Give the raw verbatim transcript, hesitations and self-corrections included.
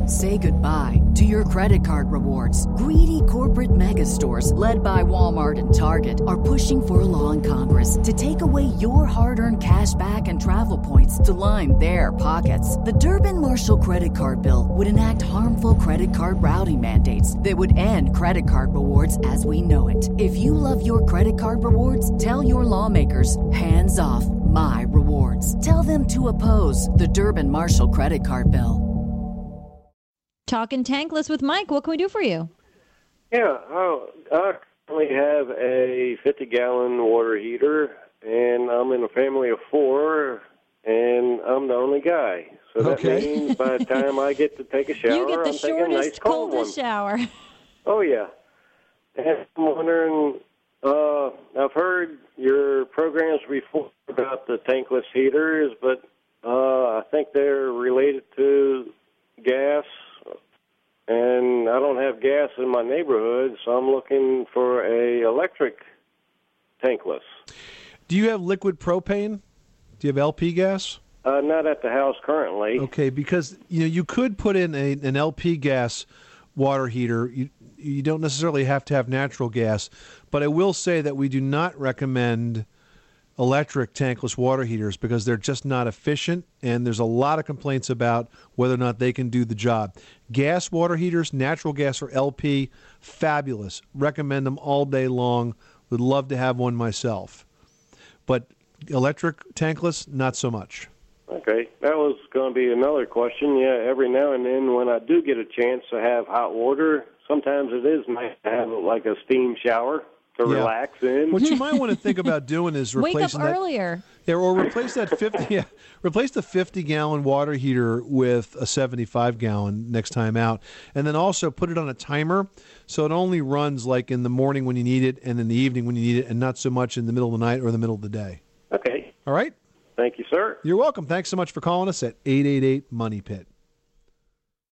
Say goodbye to your credit card rewards. Greedy corporate mega stores, led by Walmart and Target, are pushing for a law in Congress to take away your hard-earned cash back and travel points to line their pockets. The Durbin-Marshall credit card bill would enact harmful credit card routing mandates that would end credit card rewards as we know it. If you love your credit card rewards, tell your lawmakers, hands off my rewards. Tell them to oppose the Durbin-Marshall credit card bill. Talking tankless with Mike. What can we do for you? Yeah, I, I currently have a fifty-gallon water heater, and I'm in a family of four, and I'm the only guy. So that Okay. means by the time I get to take a shower, You get the I'm taking a nice shortest, cold one. coldest shower. Oh, yeah. And I'm wondering, uh, I've heard your programs before about the tankless heaters, but uh, I think they're related to gas, and I don't have gas in my neighborhood, so I'm looking for a electric tankless. Do you have liquid propane? Do you have L P gas? Uh, not at the house currently. Okay, because you know you could put in a, an L P gas water heater. You you don't necessarily have to have natural gas, but I will say that we do not recommend electric tankless water heaters because they're just not efficient, and there's a lot of complaints about whether or not they can do the job. Gas water heaters, natural gas or L P, fabulous. Recommend them all day long. Would love to have one myself. But electric tankless, not so much. Okay, that was going to be another question. Yeah, every now and then when I do get a chance to have hot water, sometimes it is nice to have like a steam shower to Yeah. relax in. What you might want to think about doing is Wake up replacing that. earlier. Yeah, or replace that fifty. Yeah, replace the fifty-gallon water heater with a seventy-five gallon next time out, and then also put it on a timer so it only runs like in the morning when you need it, and in the evening when you need it, and not so much in the middle of the night or the middle of the day. Okay. All right. Thank you, sir. You're welcome. Thanks so much for calling us at eight eight eight Money Pit.